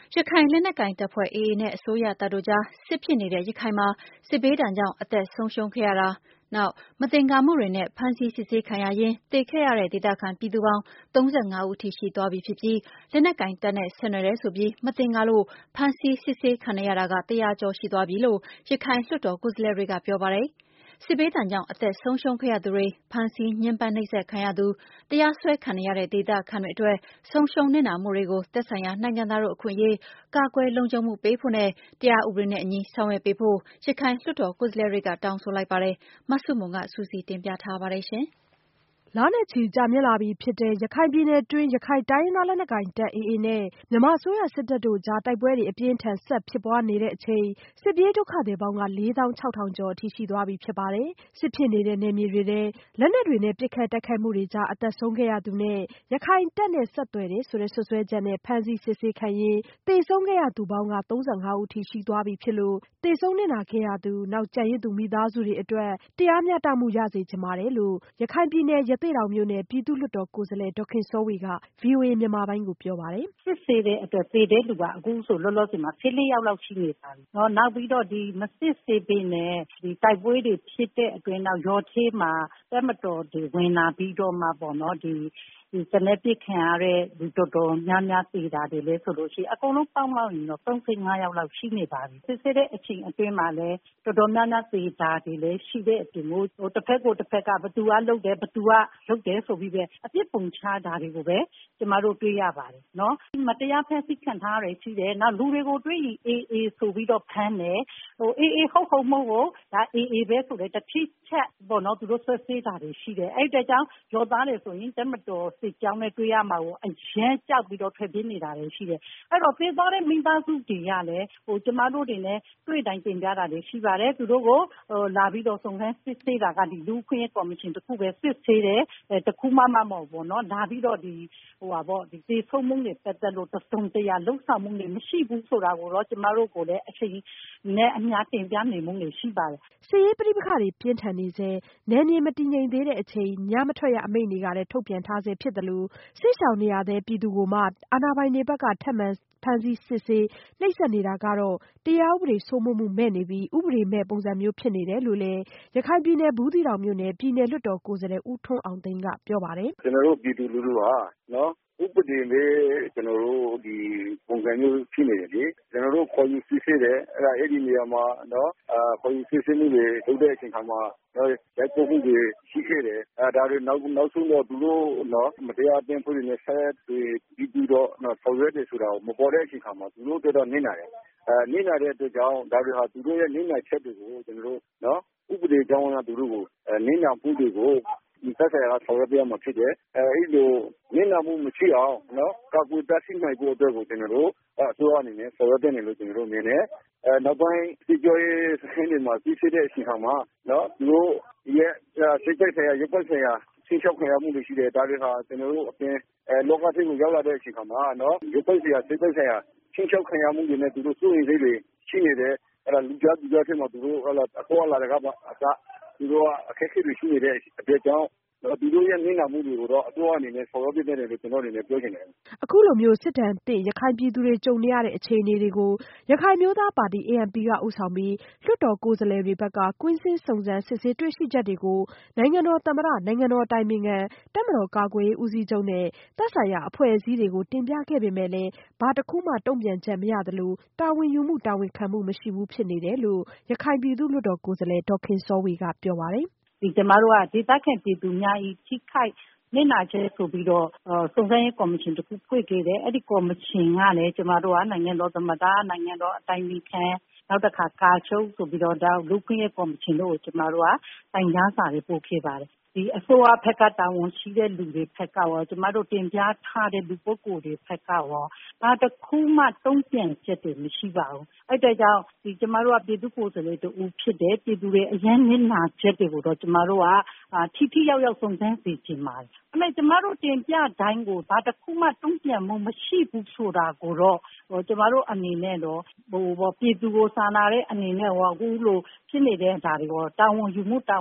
ရခိုင်လက်နက်ကိုင်တပ်ဖွဲ့ AA နဲ့ အစိုးရတပ်တို့ကြား စစ်ဖြစ်နေတဲ့ ရခိုင်မှာ စစ်ဘေးဒဏ်ကြောင့် အသက်ဆုံးရှုံးခဲ့ရတာ၊ နောက် မသင်္ကာမှုတွေနဲ့ ဖမ်းဆီးစစ်ဆေးခံရရင်း သေခဲ့ရတဲ့ ဒေသခံပြည်သူပေါင်း ၃၅ ဦးထိရှိသွားပြီဖြစ်ပြီး လက်နက်ကိုင်တပ်နဲ့ ဆက်နွယ်တယ်ဆိုပြီး မသင်္ကာလို့ ဖမ်းဆီးစစ်ဆေးခံနေရတာက ၁၀၀ ကျော်ရှိသွားပြီလို့ ရခိုင်လွှတ်တော်ကိုယ်စားလှယ်တွေက ပြောပါတယ်။ စစ်ဘေးဒဏ်ကြောင့် အသက်ဆုံးရှုံးခဲ့ရသူတွေ၊ ဖမ်းဆီးညှဉ်းပန်းနှိပ်စက်ခံရသူ၊ တရားစွဲခံနေရတဲ့ ဒေသခံတွေအတွက် ဆုံးရှုံးနစ်နာမှုတွေကို သက်ဆိုင်ရာ နိုင်ငံသားတို့အခွင့်အရေး ကာကွယ်လုံခြုံမှုပေးဖို့နဲ့ တရားဥပဒေနဲ့အညီ ဆောင်ရွက်ပေးဖို့ ရခိုင်လွှတ်တော်ကိုယ်စားလှယ်တွေက တောင်းဆိုလိုက်ပါတယ်။ မဆုမွန် စုစည်းတင်ပြထားပါတယ်။လနဲ့ချီကြာမြင့်လာပြီဖြစ်တဲ့ ရခိုင်ပြည်နယ်တွင်း ရခိုင်တိုင်းရင်းသားလက်နက်ကိုင်တပ် AA နဲ့ မြန်မာအစိုးရစစ်တပ်တို့ကြား တိုက်ပွဲတွေ အပြင်းအထန်ဆက်ဖြစ်ပွားနေချိန် စစ်ပြေးဒုက္ခသည်ပေါင်း ၄၆,၀၀၀ ကျော်အထိရှိသွားပြီဖြစ်ပါတယ်။ စစ်ဖြစ်နေတဲ့နယ်မြေတွေထဲ လက်နက်တွေနဲ့ ပစ်ခတ်တိုက်ခိုက်မှုတွေကြား အသက်ဆုံးခဲ့ရသူနဲ့ ရခိုင်တပ်နဲ့ ဆက်သွယ်တယ်ဆိုတဲ့ စွပ်စွဲချက်နဲ့ ဖမ်းဆီးစစ်ဆေးခံရင်း သေဆုံးခဲ့ရသူပေါင်းက ၃၅ ဦးထိရှိသွားပြီဖြစ်လို့ သေဆုံးနစ်နာခဲ့ရသူ နောက်ကျန်ရစ်သူမိသားစုတွေအတွက် တရားမျှတမှုရစေချင်ပါတယ်လို့ ရခိုင်ပြည်နယ် ရသေ့တောင်မြို့နယ် ပြည်သူ့လွှတ်တော်ကိုယ်စားလှယ် ဒေါ်ခင်စောဝေက ဗွီအိုအေမြန်မာပိုင်းကိုပြောပါတယ်။ “စစ်ဆေးတဲ့အတွက်သေတဲ့လူကအခုဆိုလောလောဆယ်မှာ14 ယောက်လောက်ရှိနေပါပြီ။နောက်ပြီးတော့မစစ်ဆေးဘဲနဲ့တိုက်ပွဲတွေဖြစ်တဲ့အတွင်းနောက်ရောထဲမှာတပ်မတော်တွေဝင်လာပြီးတော့မှပေါ့နော်ဒီစနစ်ပစ်ခံရတဲ့လူတော်တော်များများသေတာတွေလဲဆိုလို့ရှိရင်အကုန်လုံးပေါင်းလိုက်ရင်တော့35 ယောက်လောက်ရှိနေပါပြီ။စစ်ဆေးတဲ့အချိန်အတွင်းမှာလဲတော်တော်များများသေတာတွေလည်းရှိတဲ့အပြင်ကိုတစ်ဖက်ကိုတစ်ဖက်ကဘသူကလုပ်တယ်ဘသူကလုပ်တယ်ဆိုပြီးပဲအပြစ်ပုံချတာတွေကိုပဲကျမတို့တွေ့ရပါတယ်နော်။မတရားဖမ်းဆီးခံထားရရှိတယ်နောက်လူတွေကိုတွေ့ရင် AA ဆိုပြီးတော့ဖမ်းတယ်AA ဟုတ်မဟုတ်ဒါ AA ပဲဆိုတဲ့တစ်ထိချက်ပေါ့နော်သူတို့ဆွဆွဲတာတွေရှိတယ်အဲ့တဲ့ကြောင့်ရောသားတယ်ဆိုရင်တပ်မတော်စစ်ကြောင်းနဲ့တွေ့ရမှာကိုအရန်ကြောက်ပြီးတော့ထွက်ပြေးနေတာတွေရှိတယ်အဲ့တော့သေသွားတဲ့မိသားစုတွေကလည်းကျမတို့တွေနဲ့တွေ့တိုင်းတင်ပြတာတွေရှိပါတယ်သူတို့ကိုလာပြီးတော့စုံစမ်းစစ်ဆေးတာကဒီလူခွင့်ရေးကော်မရှင်တစ်ခုပဲစစ်ဆေးတယ်တစ်ခုမှမဟုတ်ဘူးနော်လာပြီးတော့ဒီသေဆုံးမှုတွေပတ်သက်လို့တစုံတရာလှုပ်ဆောင်မှုတွေမရှိဘူးဆိုတာကိုတော့ကျမတို့ကိုလည်းအချိန်နဲ့အများတင်ပြနေမှုတွေရှိပါတယ်။စစ်ရေးပဋိပက္ခတွေပြင်းထန်နေဆဲနယ်မြေမတည်ငြိမ်သေးတဲ့အချိန်ညမထွက်ရအမိန့်တွေကလည်းထုတ်ပြန်ထားဆဲဖြစ်သလိုစစ်ရှောင်နေရတဲ့ပြည်သူကိုမှအာဏာပိုင်တွေဘက်ကထပ်မံဖမ်းဆီးစစ်ဆေးနှိပ်စက်နေတာကတော့တရားဥပဒေစိုးမိုးမှုမဲ့နေပြီးဥပဒေမဲ့ပုံစံမျိုးဖြစ်နေတယ်လို့လည်းရခိုင်ပြည်နယ်ဘူးသီးတောင်မြို့နယ်ပြည်နယ်လွှတ်တော်ကိုယ်စားလှယ်ဦးထွန်းအောင်သိန်းကပြောပါတယ်။ကျွန်တော်တို့ပြည်သူလူထုဟာနော်ဥပဒေနဲ့ကျွန်တော်တို့ဒီပုံစံမျိုးဖြစ်နေတယ်လေကျွန်တော်တို့ခေါ်ယူစစ်ဆေးတယ်အဲ့ဒီနေရာမှာနော်ခေါ်ယူစစ်ဆေးမှုတွေလုပ်တဲ့အချိန်ခါမှာရိုက်ပုတ်မှုတွေရှိခဲ့တယ်ဒါတွေနောက်ဆုံးတော့သူတို့နော်မတရားအသင်းဖွဲ့တွေနဲ့ဆက်တွေပြီးတော့ဆောင်ရွက်တယ်ဆိုတာကိုမပေါ်တဲ့အချိန်ခါမှာသူတို့တော့နစ်နာတယ်နစ်နာတဲ့အတွက်ကြောင့်ဒါတွေဟာသူတို့ရဲ့နစ်နာချက်တွေကိုကျွန်တော်တို့နော်ဥပဒေကြောင်းအရသူတို့ကိုနစ်နာမှုတွေကိုဒီသက်ဆိုင်ရာဆောင်ရွက်ပြရမှာဖြစ်တယ်အဲ့လိုနစ်နာမှုမရှိအောင်နော်ကာကွယ်တတ်ရှိနိုင်ဖို့အတွက်ကိုကျွန်တော်တို့အစိုးရအနေနဲ့ဆောင်ရွက်တဲ့နေလို့ကျွန်တော်တို့မြင်တယ်နောက်ပိုင်းစီကြောရေးစခန်းတွေမှာပြီးဖြစ်တဲ့အချိန်ခါမှာနော်သူတို့ရဲ့စိတ်ကြိုက်ဆိုင်ရာရုပ်ပတ်ဆိုင်ရာချင်းချောက်ခံရမှုတွေရှိတယ်ဒါတွေဟာကျွန်တော်တို့အပြင်လောကထဲကိုရောက်လာတဲ့အချိန်ခါမှာနော်ရုပ်ပတ်ဆိုင်ရာစိတ်ကြိုက်ဆိုင်ရာချင်းချောက်ခံရမှုတွေနဲ့သူတို့စိုးရိမ်စိတ်တွေရှိနေတယ်လူကြားထဲမှာသူတို့အခေါ်လာတဲ့ကပါအစသူတို့အခက်အခဲတွေရှိနေတဲ့အတွက်ကြောင့်သူတို့ရဲ့နစ်နာမှုတွေကိုတော့အစိုးရအနေနဲ့ဆောင်ရွက်ပေးတဲ့တယ်လို့ကျွန်တော်အနေနဲ့ပြောချင်တယ်။အခုလိုမျိုးစစ်ဒဏ်သင့်ရခိုင်ပြည်သူတွေကြုံနေရတဲ့အခြေအနေတွေကိုရခိုင်မျိုးသားပါတီ ANP ကဦးဆောင်ပြီးလွှတ်တော်ကိုယ်စားလှယ်တွေဘက်ကကွင်းဆင်းစုံစမ်းစစ်ဆေးတွေ့ရှိချက်တွေကိုနိုင်ငံတော်သမ္မတနိုင်ငံတော်အတိုင်ပင်ခံတပ်မတော်ကာကွယ်ရေးဦးစီးချုပ်နဲ့သက်ဆိုင်ရာအဖွဲ့အစည်းတွေကိုတင်ပြခဲ့ပေမဲ့လည်းဘာတခုမှတုံ့ပြန်ချက်မရသလိုတာဝန်ယူမှုတာဝန်ခံမှုမရှိဘူးဖြစ်နေတယ်လို့ရခိုင်ပြည်သူ့လွှတ်တော်ကိုယ်စားလှယ်ဒေါ်ခင်စောဝေကပြောပါတယ်။ကျမတို့ကဒေသခံပြည်သူများဤထိခိုက်နစ်နာချက်ဆိုပြီးတော့စုံစမ်းရေးကော်မရှင်တစ်ခုဖွဲ့ခဲ့တယ်အဲ့ဒီကော်မရှင်ကလည်းကျမတို့ကနိုင်ငံတော်သမ္မတနိုင်ငံတော်အတိုင်ပင်ခံနောက်တစ်ခါကာချုပ်ဆိုပြီးတော့လူခွင့်ရေးကော်မရှင်တို့ကိုကျမတို့ကတိုင်ကြားစာတွေပို့ခဲ့ပါတယ်ဒီအစိုးရဘက်ကတာဝန်ရှိတဲ့လူတွေဘက်ကရောကျမတို့တင်ပြထားတဲ့လူပုဂ္ဂိုလ်တွေဘက်ကရောဘာတစ်ခုမှတုံ့ပြန်ချက်တွေမရှိပါဘူးအဲ့ဒါကြောင့်ဒီကျမတို့ကပြည်သူ့ကိုယ်စားလှယ်တို့ဖြစ်တဲ့ပြည်သူတွေအရန်နစ်နာချက်တွေကိုတော့ကျမတို့ကထိရောက်စုံစမ်းစေချင်ပါတယ်အဲ့မဲ့ကျမတို့တင်ပြတိုင်းကိုဘာတစ်ခုမှတုံ့ပြန်မှုမရှိဘူးဆိုတာကိုတော့ကျမတို့အနေနဲ့တော့ပြည်သူကိုစာနာတဲ့အနေနဲ့အခုလိုဖြစ်နေတဲ့ဒါတွေတာဝန်ယူမှုတာဝန်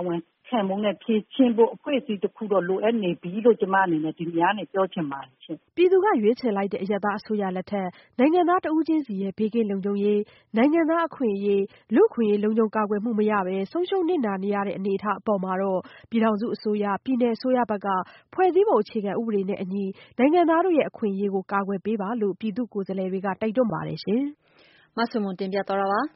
ခံမှုနဲ့ဖြေရှင်းဖို့အဖွဲ့အစည်းတစ်ခုတော့လိုအပ်နေပြီလို့ကျမအနေနဲ့ဒီနေရာနဲ့ပြောချင်ပါတယ်ရှင်။ပြည်သူကရွေးချယ်လိုက်တဲ့အရပ်သားအစိုးရလက်ထက်နိုင်ငံသားတဦးချင်းစီရဲ့ဘေးကင်းလုံခြုံရေး၊နိုင်ငံသားအခွင့်အရေး၊လူ့အခွင့်အရေးလုံခြုံကာကွယ်မှုမရဘဲဆုံးရှုံးနစ်နာနေရတဲ့အနေအထားအပေါ်မှာတော့ပြည်ထောင်စုအစိုးရ၊ပြည်နယ်အစိုးရဘက်ကဖွဲ့စည်းပုံအခြေခံဥပဒေနဲ့အညီနိုင်ငံသားတို့ရဲ့အခွင့်အရေးကိုကာကွယ်ပေးပါလို့ပြည်သူ့ကိုယ်စားလှယ်တွေကတိုက်တွန်းပါတယ်ရှင်။မဆုမွန်တင်ပြသွားတာပါ